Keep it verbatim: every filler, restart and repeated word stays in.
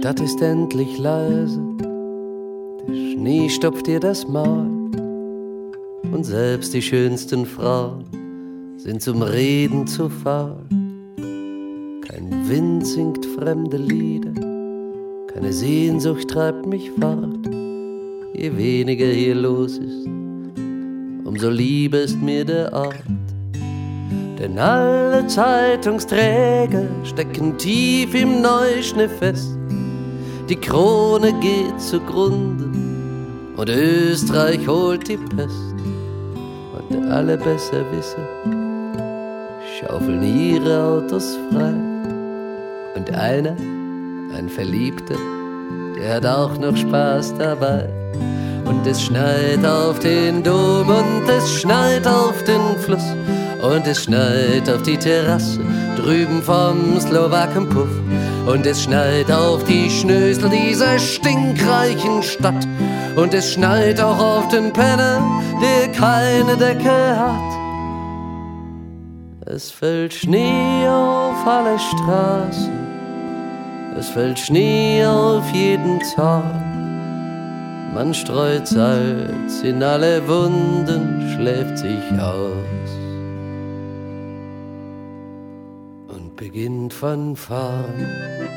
Stadt ist endlich leise, der Schnee stopft ihr das Maul und selbst die schönsten Frauen sind zum Reden zu faul. Kein Wind singt fremde Lieder, keine Sehnsucht treibt mich fort. Je weniger hier los ist, umso lieber ist mir der Ort. Denn alle Zeitungsträger stecken tief im Neuschnee fest. Die Krone geht zugrunde und Österreich holt die Pest. Und alle besser wissen, schaufeln ihre Autos frei. Und einer, ein Verliebter, der hat auch noch Spaß dabei. Und es schneit auf den Dom und es schneit auf den Fluss und es schneit auf die Terrasse drüben vom Slowakenpuff. Und es schneit auf die Schnösel dieser stinkreichen Stadt. Und es schneit auch auf den Penner, der keine Decke hat. Es fällt Schnee auf alle Straßen, es fällt Schnee auf jeden Tag. Man streut Salz in alle Wunden, schläft sich aus und beginnt von vorn.